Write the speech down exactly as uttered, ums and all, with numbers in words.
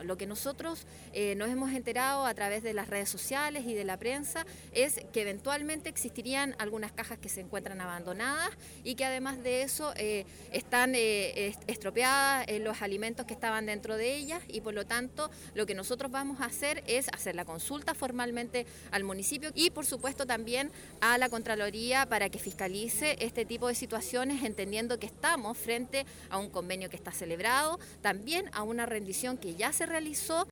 Lo que nosotros eh, nos hemos enterado a través de las redes sociales y de la prensa es que eventualmente existirían algunas cajas que se encuentran abandonadas y que además de eso eh, están eh, estropeadas eh, los alimentos que estaban dentro de ellas, y por lo tanto lo que nosotros vamos a hacer es hacer la consulta formalmente al municipio y por supuesto también a la Contraloría para que fiscalice este tipo de situaciones, entendiendo que estamos frente a un convenio que está celebrado, también a una rendición que ya se realizó